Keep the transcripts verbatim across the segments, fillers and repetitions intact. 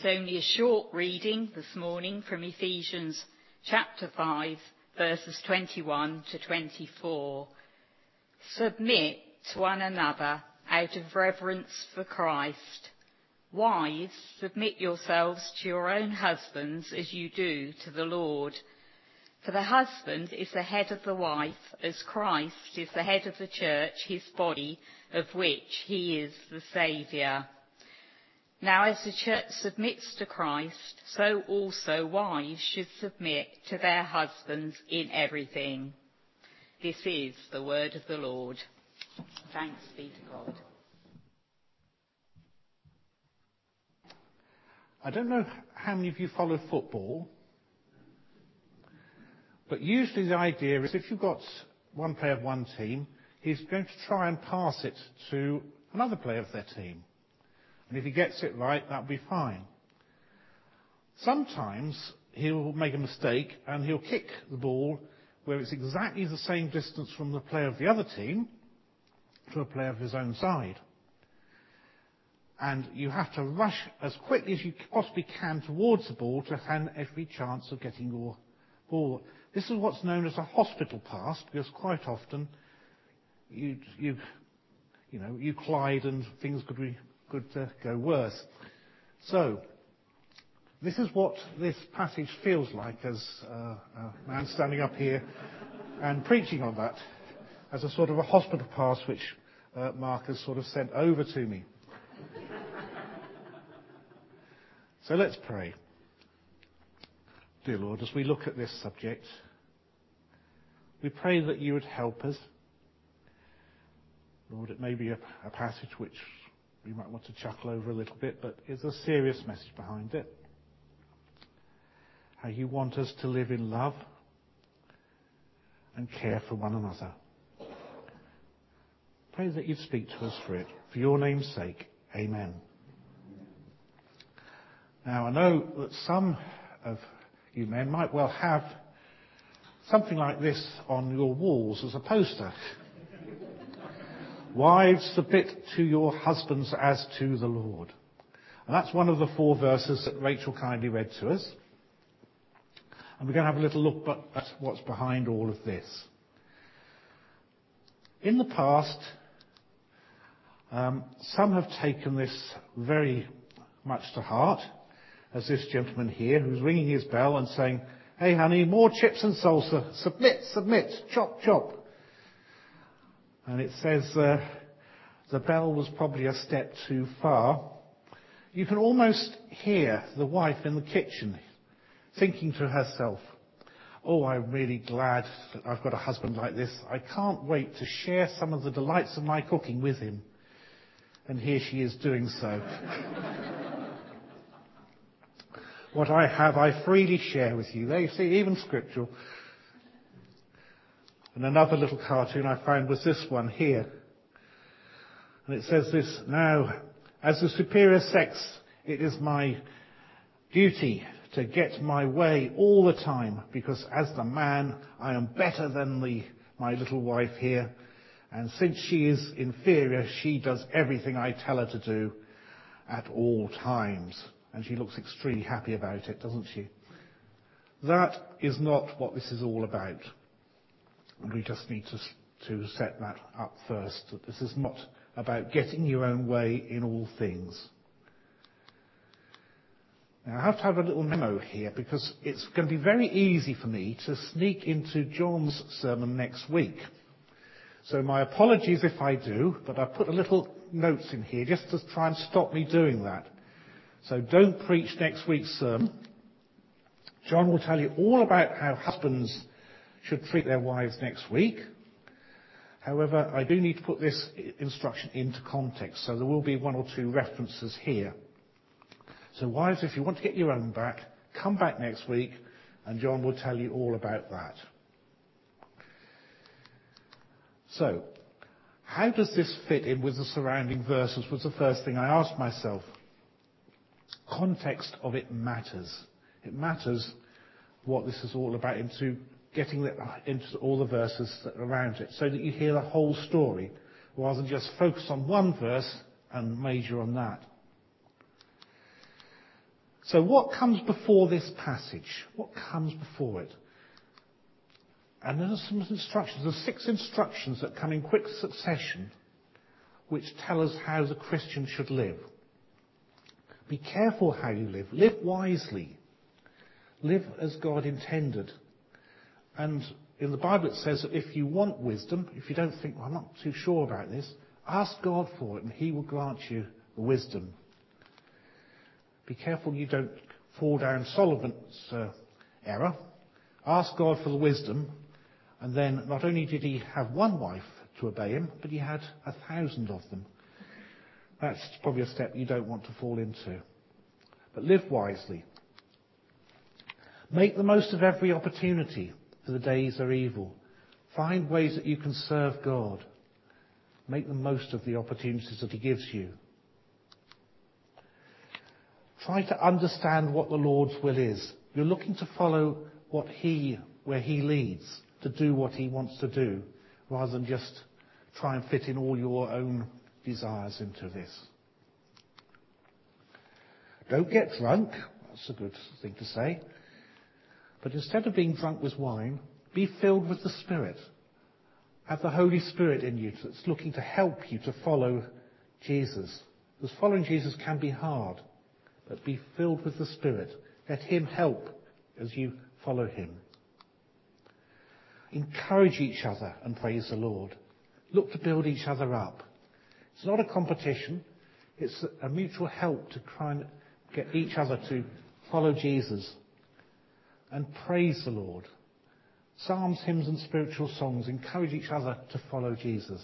only a short reading this morning from Ephesians chapter five, verses twenty-one to twenty-four. Submit to one another out of reverence for Christ. Wives, submit yourselves to your own husbands as you do to the Lord. For the husband is the head of the wife, as Christ is the head of the church, his body, of which he is the Saviour. Now as the church submits to Christ, so also wives should submit to their husbands in everything. This is the word of the Lord. Thanks be to God. I don't know how many of you follow football, but usually the idea is if you've got one player of one team, he's going to try and pass it to another player of their team. And if he gets it right, that'll be fine. Sometimes he'll make a mistake and he'll kick the ball where it's exactly the same distance from the player of the other team to a player of his own side. And you have to rush as quickly as you possibly can towards the ball to have every chance of getting your ball. This is what's known as a hospital pass, because quite often you, you, you know, you collide and things could be, could uh, go worse. So, this is what this passage feels like as uh, a man standing up here and preaching on that, as a sort of a hospital pass which uh, Mark has sort of sent over to me. So let's pray. Dear Lord, as we look at this subject, we pray that you would help us. Lord, it may be a, a passage which we might want to chuckle over a little bit, but there's a serious message behind it. How you want us to live in love and care for one another. Pray that you'd speak to us through it. For your name's sake, amen. Now, I know that some of you men might well have something like this on your walls as a poster. Wives, submit to your husbands as to the Lord. And that's one of the four verses that Rachel kindly read to us. And we're going to have a little look at what's behind all of this. In the past, um, some have taken this very much to heart, as this gentleman here, who's ringing his bell and saying, "Hey honey, more chips and salsa, submit, submit, chop, chop." And it says uh, the bell was probably a step too far. You can almost hear the wife in the kitchen thinking to herself, "Oh, I'm really glad that I've got a husband like this. I can't wait to share some of the delights of my cooking with him." And here she is doing so. What I have, I freely share with you. There you see, even scriptural. And another little cartoon I found was this one here. And it says this: "Now, as the superior sex, it is my duty to get my way all the time, because as the man, I am better than the, my little wife here. And since she is inferior, she does everything I tell her to do at all times." And she looks extremely happy about it, doesn't she? That is not what this is all about. And we just need to, to set that up first. That this is not about getting your own way in all things. Now, I have to have a little memo here, because it's going to be very easy for me to sneak into John's sermon next week. So my apologies if I do, but I've put a little notes in here just to try and stop me doing that. So don't preach next week's sermon. John will tell you all about how husbands should treat their wives next week. However, I do need to put this instruction into context, so there will be one or two references here. So wives, if you want to get your own back, come back next week and John will tell you all about that. So, how does this fit in with the surrounding verses was the first thing I asked myself. Context of it matters. It matters what this is all about, into getting the, into all the verses that are around it, so that you hear the whole story, rather than just focus on one verse and major on that. So what comes before this passage? What comes before it? And there are some instructions. There are six instructions that come in quick succession which tell us how the Christian should live. Be careful how you live. Live wisely. Live as God intended. And in the Bible it says that if you want wisdom, if you don't think, well, I'm not too sure about this, ask God for it and he will grant you the wisdom. Be careful you don't fall down Solomon's uh, error. Ask God for the wisdom, and then not only did he have one wife to obey him, but he had a thousand of them. That's probably a step you don't want to fall into. But live wisely. Make the most of every opportunity, for the days are evil. Find ways that you can serve God. Make the most of the opportunities that he gives you. Try to understand what the Lord's will is. You're looking to follow what he, where he leads, to do what he wants to do, rather than just try and fit in all your own desires into this. Don't get drunk. That's a good thing to say. But instead of being drunk with wine, be filled with the Spirit. Have the Holy Spirit in you that's looking to help you to follow Jesus. Because following Jesus can be hard. But be filled with the Spirit. Let him help as you follow him. Encourage each other and praise the Lord. Look to build each other up. It's not a competition. It's a mutual help to try and get each other to follow Jesus and praise the Lord. Psalms, hymns and spiritual songs encourage each other to follow Jesus.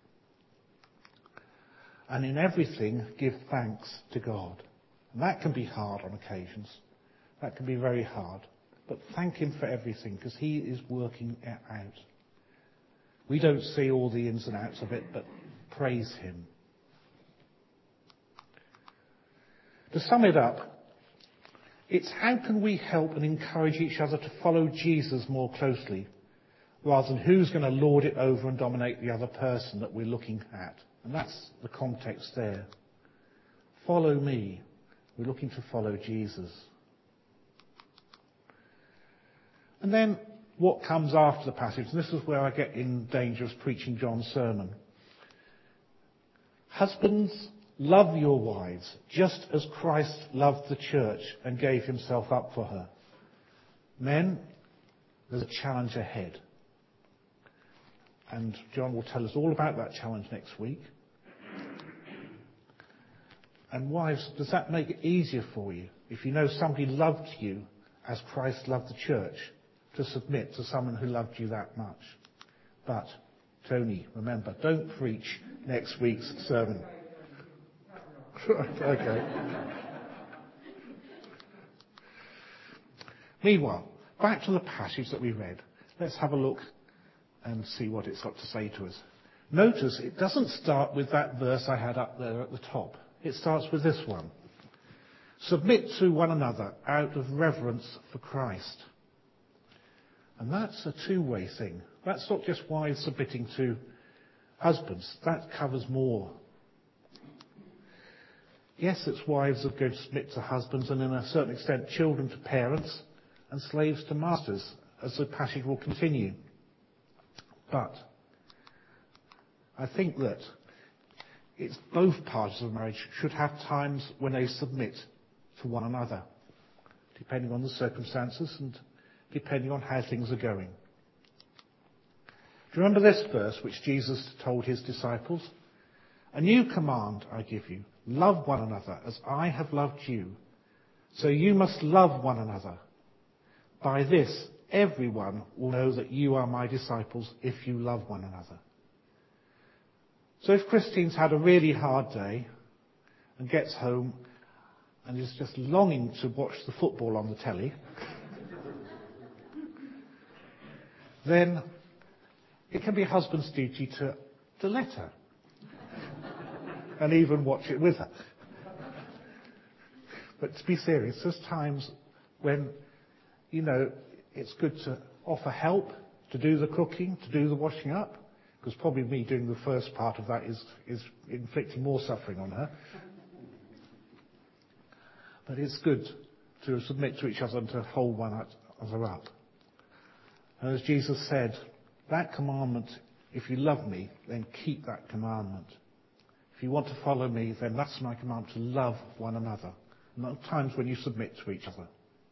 And in everything, give thanks to God. And that can be hard on occasions. That can be very hard. But thank him for everything, because he is working it out. We don't see all the ins and outs of it, but praise him. To sum it up, it's how can we help and encourage each other to follow Jesus more closely, rather than who's going to lord it over and dominate the other person that we're looking at. And that's the context there. Follow me. We're looking to follow Jesus. And then what comes after the passage, and this is where I get in danger of preaching John's sermon. Husbands, love your wives, just as Christ loved the church and gave himself up for her. Men, there's a challenge ahead. And John will tell us all about that challenge next week. And wives, does that make it easier for you, if you know somebody loved you as Christ loved the church, to submit to someone who loved you that much? But, Tony, remember, don't preach next week's sermon. Okay. Meanwhile, back to the passage that we read. Let's have a look and see what it's got to say to us. Notice it doesn't start with that verse I had up there at the top. It starts with this one. Submit to one another out of reverence for Christ. And that's a two-way thing. That's not just wives submitting to husbands. That covers more. Yes, it's wives that are going to submit to husbands, and in a certain extent children to parents and slaves to masters, as the passage will continue. But I think that it's both parties of marriage should have times when they submit to one another, depending on the circumstances and depending on how things are going. Do you remember this verse which Jesus told his disciples? A new command I give you, love one another as I have loved you. So you must love one another. By this, everyone will know that you are my disciples if you love one another. So if Christine's had a really hard day and gets home and is just longing to watch the football on the telly, then it can be a husband's duty to, to let her and even watch it with her. But to be serious, there's times when, you know, it's good to offer help, to do the cooking, to do the washing up, because probably me doing the first part of that is, is inflicting more suffering on her. But it's good to submit to each other and to hold one another up. And as Jesus said, that commandment, if you love me, then keep that commandment. If you want to follow me, then that's my command, to love one another. And there are times when you submit to each other.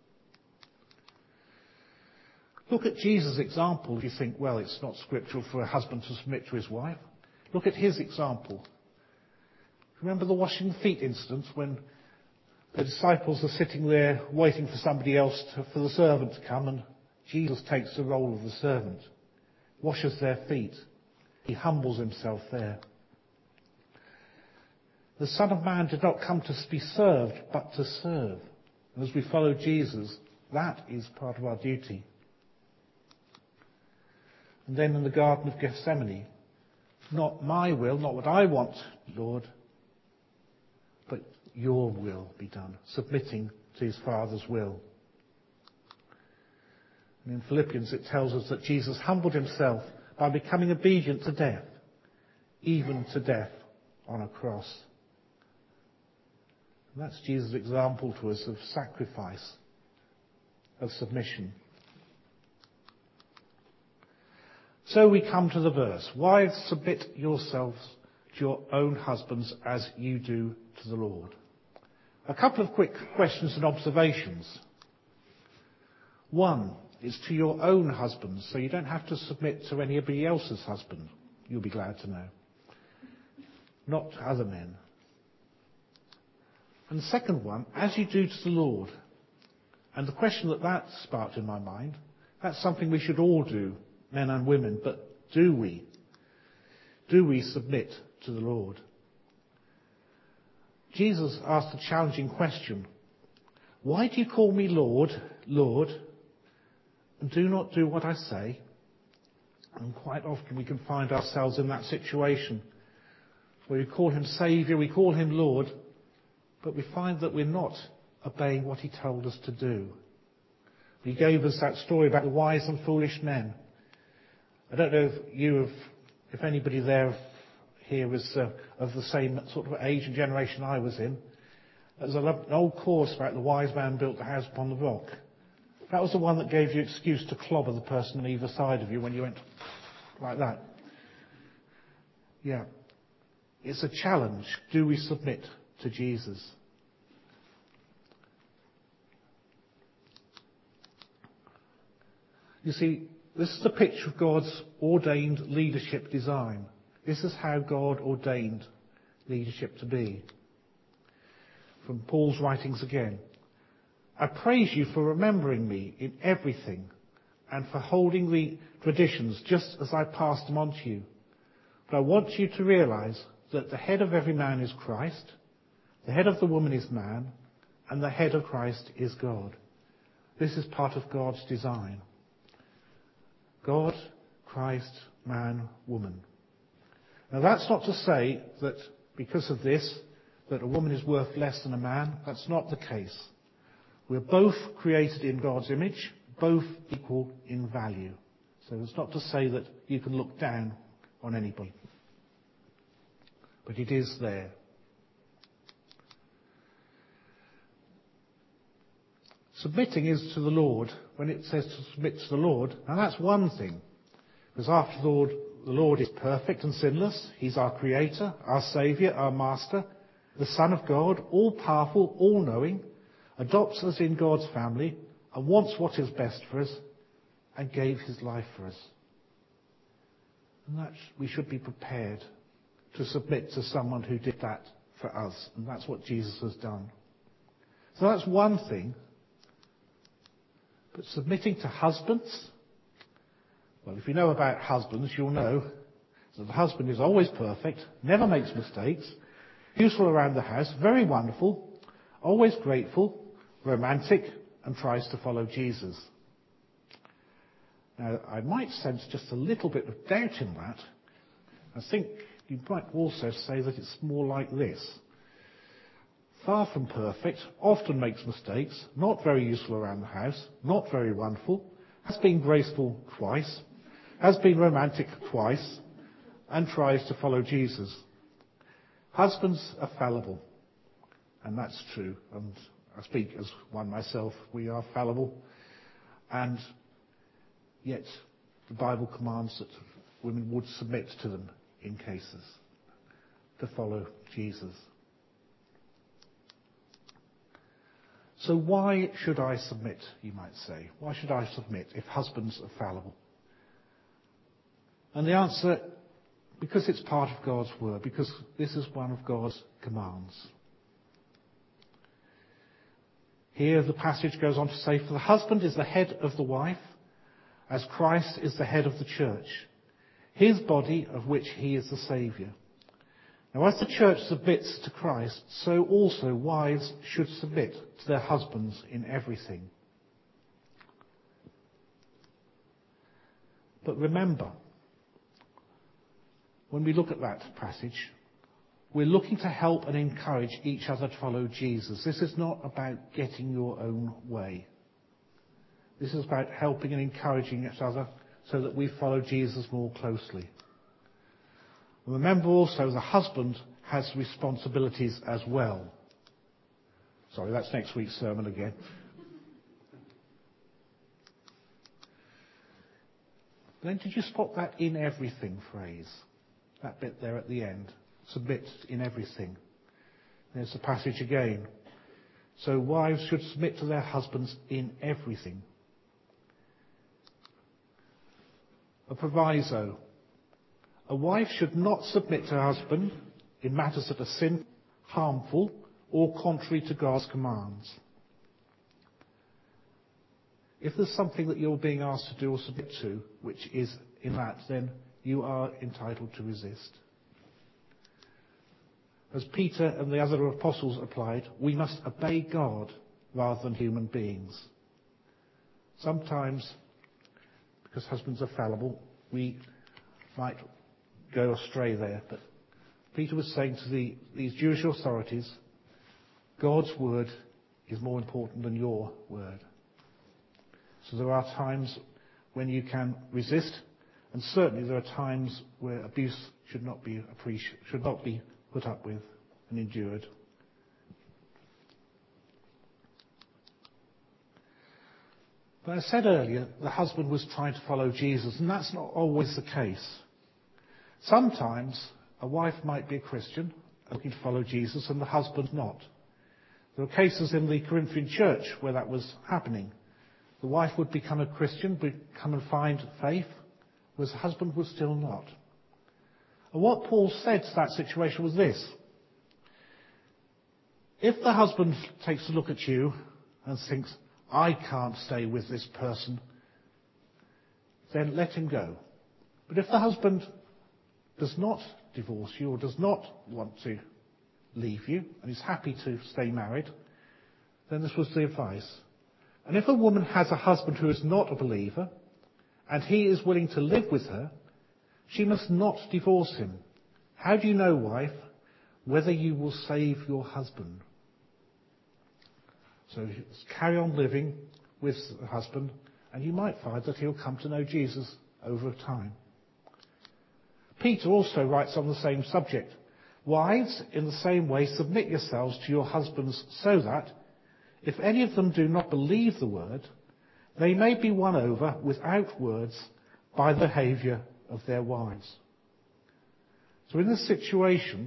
Look at Jesus' example. If you think, well, it's not scriptural for a husband to submit to his wife. Look at his example. Remember the washing the feet incident when the disciples are sitting there waiting for somebody else, to, for the servant to come, and Jesus takes the role of the servant, washes their feet. He humbles himself there. The Son of Man did not come to be served, but to serve. And as we follow Jesus, that is part of our duty. And then in the Garden of Gethsemane, not my will, not what I want, Lord, but your will be done, submitting to his Father's will. And in Philippians it tells us that Jesus humbled himself by becoming obedient to death, even to death on a cross. And that's Jesus' example to us of sacrifice, of submission. So we come to the verse. Wives, submit yourselves to your own husbands as you do to the Lord. A couple of quick questions and observations. One is to your own husbands, so you don't have to submit to anybody else's husband, you'll be glad to know. Not to other men. And the second one, as you do to the Lord. And the question that that sparked in my mind, that's something we should all do, men and women, but do we? Do we submit to the Lord? Jesus asked a challenging question. Why do you call me Lord, Lord, and do not do what I say? And quite often we can find ourselves in that situation where we call him Saviour, we call him Lord, but we find that we're not obeying what he told us to do. He gave us that story about the wise and foolish men. I don't know if you have, if anybody there here was uh, of the same sort of age and generation I was in. There's an old chorus about the wise man built the house upon the rock. That was the one that gave you excuse to clobber the person on either side of you when you went like that. Yeah. It's a challenge. Do we submit to Jesus? You see, this is a picture of God's ordained leadership design. This is how God ordained leadership to be. From Paul's writings again. I praise you for remembering me in everything and for holding the traditions just as I passed them on to you. But I want you to realize that the head of every man is Christ, the head of the woman is man, and the head of Christ is God. This is part of God's design. God, Christ, man, woman. Now that's not to say that because of this, that a woman is worth less than a man. That's not the case. We're both created in God's image, both equal in value. So it's not to say that you can look down on anybody. But it is there. Submitting is to the Lord. When it says to submit to the Lord, now that's one thing. Because after all, the Lord is perfect and sinless. He's our creator, our saviour, our master, the Son of God, all-powerful, all-knowing, adopts us in God's family and wants what is best for us and gave his life for us. And that we should be prepared to submit to someone who did that for us. And that's what Jesus has done. So that's one thing. But submitting to husbands, well, if you know about husbands, you'll know that the husband is always perfect, never makes mistakes, useful around the house, very wonderful, always grateful, romantic, and tries to follow Jesus. Now, I might sense just a little bit of doubt in that. I think you might also say that it's more like this. Far from perfect, often makes mistakes, not very useful around the house, not very wonderful, has been graceful twice, has been romantic twice, and tries to follow Jesus. Husbands are fallible, and that's true, and I speak as one myself. We are fallible. And yet the Bible commands that women would submit to them in cases, to follow Jesus. So why should I submit, you might say? Why should I submit if husbands are fallible? And the answer, because it's part of God's word, because this is one of God's commands. Here the passage goes on to say, for the husband is the head of the wife, as Christ is the head of the church, his body of which he is the Saviour. Now as the church submits to Christ, so also wives should submit to their husbands in everything. But remember, when we look at that passage, we're looking to help and encourage each other to follow Jesus. This is not about getting your own way. This is about helping and encouraging each other so that we follow Jesus more closely. Remember also, the husband has responsibilities as well. Sorry, that's next week's sermon again. Then did you spot that in everything phrase? That bit there at the end. Submit in everything. There's the passage again. So wives should submit to their husbands in everything. A proviso. A wife should not submit to her husband in matters that are sinful, harmful, or contrary to God's commands. If there's something that you're being asked to do or submit to, which is in that, then you are entitled to resist. As Peter and the other apostles applied, we must obey God rather than human beings. Sometimes, because husbands are fallible, we might go astray there. But Peter was saying to the, these Jewish authorities, God's word is more important than your word. So there are times when you can resist, and certainly there are times where abuse should not be appreciated, should not be put up with and endured. But I said earlier, the husband was trying to follow Jesus, and that's not always the case. Sometimes a wife might be a Christian, looking to follow Jesus, and the husband not. There were cases in the Corinthian church where that was happening. The wife would become a Christian, become and find faith, whereas the husband was still not. And what Paul said to that situation was this. If the husband takes a look at you and thinks, I can't stay with this person, then let him go. But if the husband does not divorce you or does not want to leave you and is happy to stay married, then this was the advice. And if a woman has a husband who is not a believer and he is willing to live with her, she must not divorce him. How do you know, wife, whether you will save your husband? So carry on living with the husband, and you might find that he'll come to know Jesus over time. Peter also writes on the same subject. Wives, in the same way, submit yourselves to your husbands so that, if any of them do not believe the word, they may be won over without words by the behaviour of their wives. So in this situation,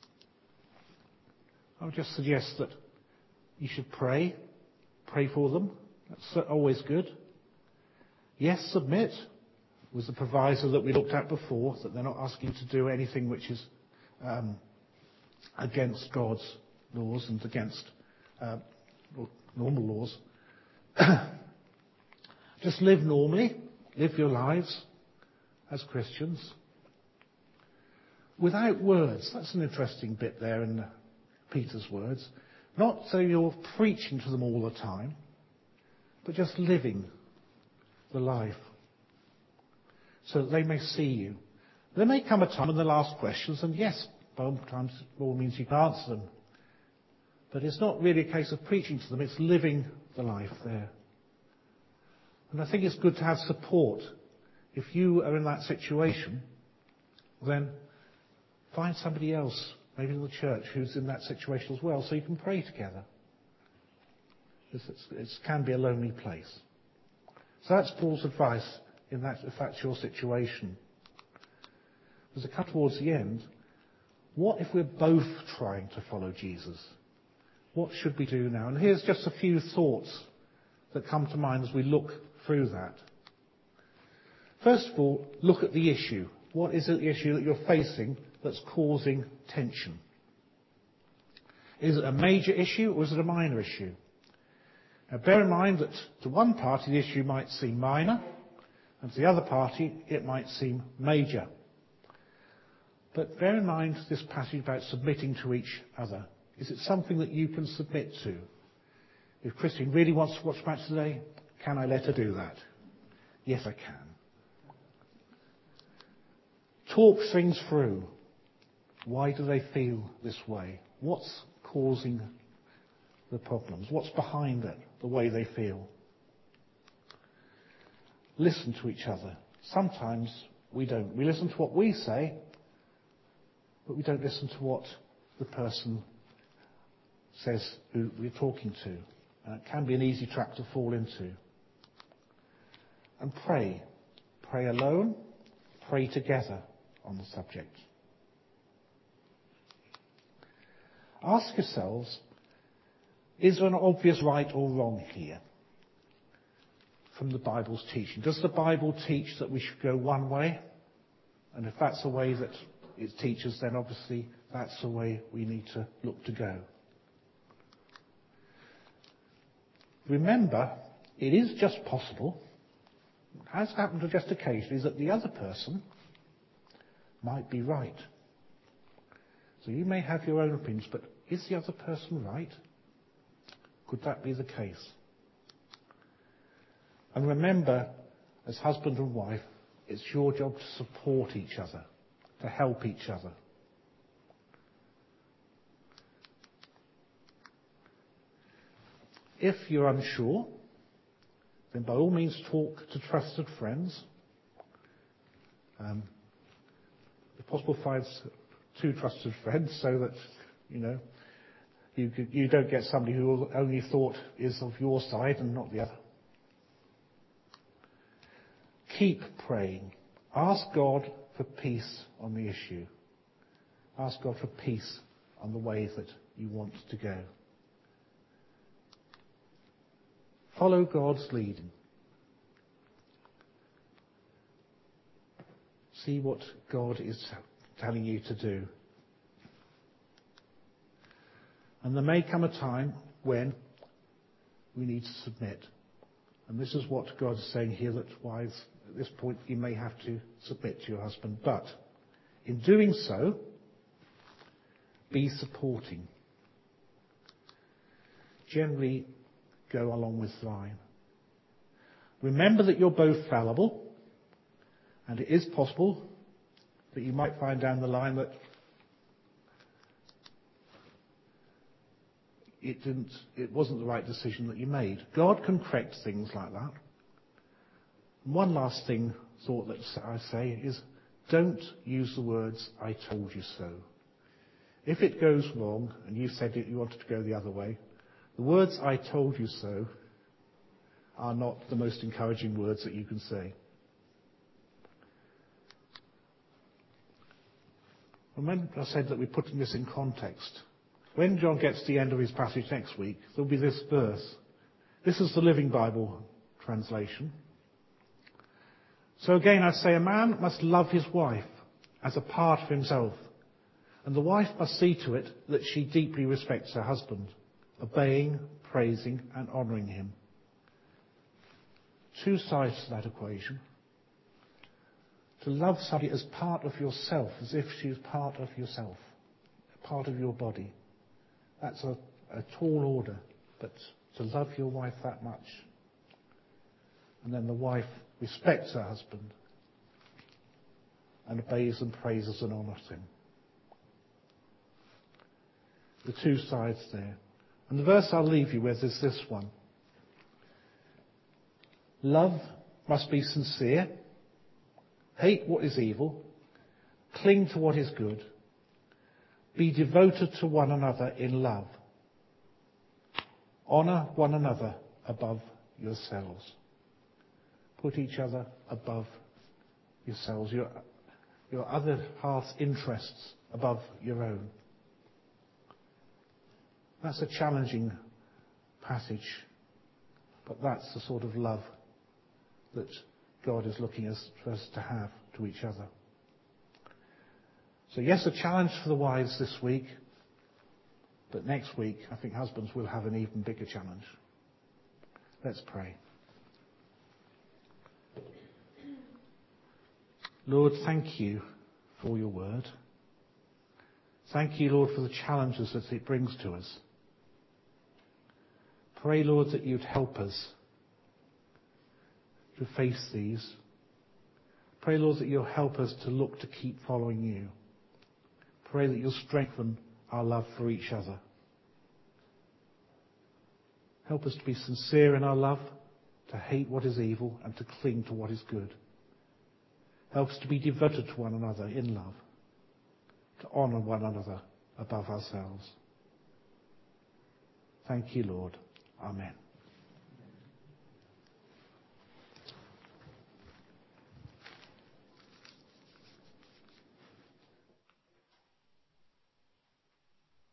I would just suggest that you should pray. Pray for them. That's always good. Yes, submit was the proviso that we looked at before, that they're not asking you to do anything which is um, against God's laws and against uh, normal laws. Just live normally. Live your lives as Christians. Without words. That's an interesting bit there in Peter's words. Not so you're preaching to them all the time, but just living the life so that they may see you. There may come a time when they'll ask questions, and yes, by all times, by all means you can answer them. But it's not really a case of preaching to them, it's living the life there. And I think it's good to have support. If you are in that situation, then find somebody else, maybe in the church, who's in that situation as well, so you can pray together. It can be a lonely place. So that's Paul's advice in that, if that's your situation. As I come towards the end, what if we're both trying to follow Jesus? What should we do now? And here's just a few thoughts that come to mind as we look through that. First of all, look at the issue. What is the issue that you're facing that's causing tension? Is it a major issue or is it a minor issue? Now bear in mind that to one party the issue might seem minor, and to the other party it might seem major. But bear in mind this passage about submitting to each other. Is it something that you can submit to? If Christine really wants to watch match today, can I let her do that? Yes, I can. Talk things through. Why do they feel this way? What's causing the problems? What's behind it, the way they feel? Listen to each other. Sometimes we don't. We listen to what we say, but we don't listen to what the person says who we're talking to. And it can be an easy trap to fall into. And pray. Pray alone. Pray together on the subject. Ask yourselves, is there an obvious right or wrong here from the Bible's teaching? Does the Bible teach that we should go one way? And if that's the way that it teaches, then obviously that's the way we need to look to go. Remember, it is just possible, has happened to just occasionally, that the other person might be right. So you may have your own opinions, but is the other person right? Could that be the case? And remember, as husband and wife, it's your job to support each other, to help each other. If you're unsure, then by all means talk to trusted friends. Um, if possible, find two trusted friends so that, you know, you, you don't get somebody who only thought is of your side and not the other. Keep praying. Ask God for peace on the issue. Ask God for peace on the way that you want to go. Follow God's leading. See what God is telling you to do. And there may come a time when we need to submit. And this is what God is saying here, that wives, at this point, you may have to submit to your husband. But in doing so, be supporting. Generally, go along with the line. Remember that you're both fallible, and it is possible that you might find down the line that it didn't, it wasn't the right decision that you made. God can correct things like that. And one last thing, thought that I say is, don't use the words, "I told you so." If it goes wrong, and you said it, you wanted to go the other way, the words "I told you so" are not the most encouraging words that you can say. Remember I said that we're putting this in context. When John gets to the end of his passage next week, there'll be this verse. This is the Living Bible translation. So again I say, a man must love his wife as a part of himself, and the wife must see to it that she deeply respects her husband, obeying, praising and honouring him. Two sides to that equation. To love somebody as part of yourself, as if she is part of yourself, part of your body. That's a, a tall order, but to love your wife that much. And then the wife respects her husband and obeys and praises and honours him. The two sides there. And the verse I'll leave you with is this one. Love must be sincere. Hate what is evil. Cling to what is good. Be devoted to one another in love. Honour one another above yourselves. Put each other above yourselves, your, your other half's interests above your own. That's a challenging passage, but that's the sort of love that God is looking us, for us to have to each other. So yes, a challenge for the wives this week, but next week I think husbands will have an even bigger challenge. Let's pray. Lord, thank you for your word. Thank you, Lord, for the challenges that it brings to us. Pray, Lord, that you'd help us to face these. Pray, Lord, that you'll help us to look to keep following you. Pray that you'll strengthen our love for each other. Help us to be sincere in our love, to hate what is evil and to cling to what is good. Help us to be devoted to one another in love, to honour one another above ourselves. Thank you, Lord. Amen.